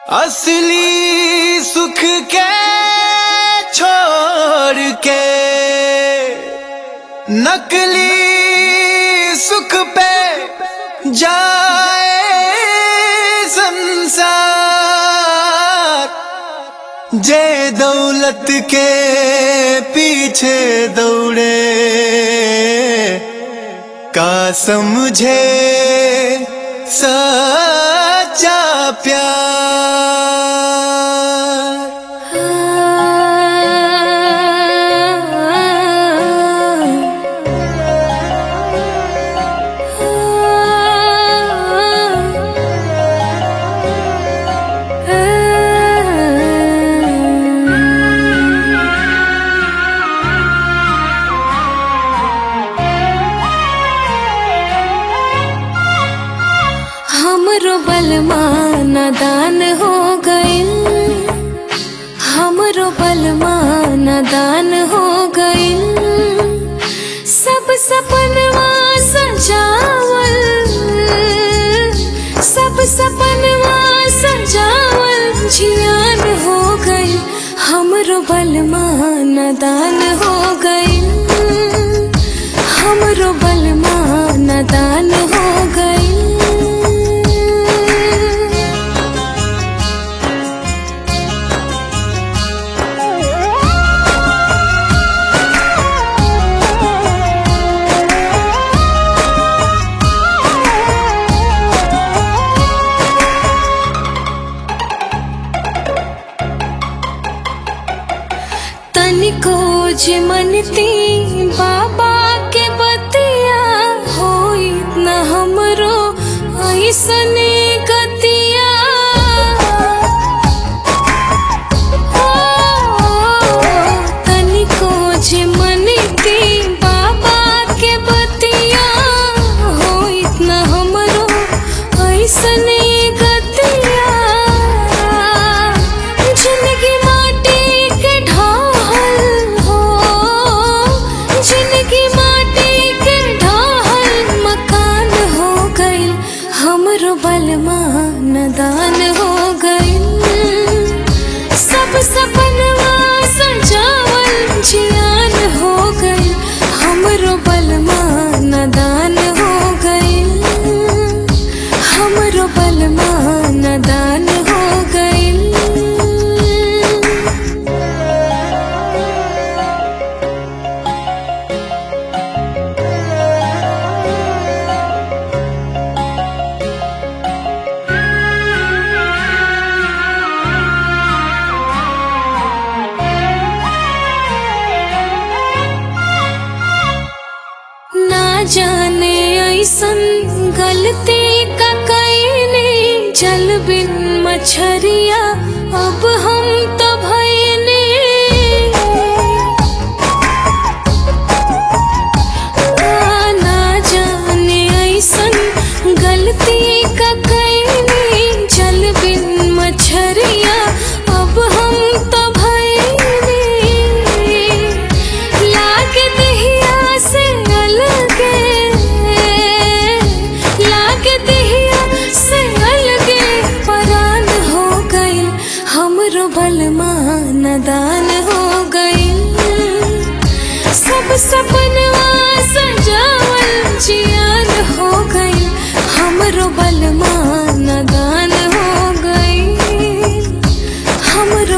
असली सुख के छोड़ के नकली सुख पे जाए संसार। जे दौलत के पीछे दौड़े का समझे सच्चा प्यार। हमरो बलमा नादान हो गइल, हमरो बलमा नादान हो गइल। सब सपनवा सजावल, सब सपनवा सजावल जियान हो गइल। हमरो बलमा नादान हो गइल, हमरो बलमा नादान हो गइल। तनिको जे मनती बाबा के बतिया होई न हमरो ऐसने गतिया। तनिको जे मनती बाबा के बतिया होई न हमरो ऐसने गतिया। जिंदगी माटी के ढाल हो, जिंदगी माटी के ढाल मकान हो गइल। हमरो बलमा नादान हो गइल। सब सपनवा सजावल जियान हो गइल। हमरो बलमा नादान हो गइल, हमरो बलमा नादान हो गइल। ना जाने ऐसन गलती का कईने, जल बिन मछरिया अब हम तो भईने। ना जाने ऐसन गलती का कईने, जल बिन मछरिया अब हम तो भईने। लागे दहिया से अलगे, लागे दहिया से अलगे परान हो गइल। हमरो बलमा नादान हो गइल। सब सपनवा सजावल जियान हो गइल। हमरो बलमा नादान हो गइल, हमरो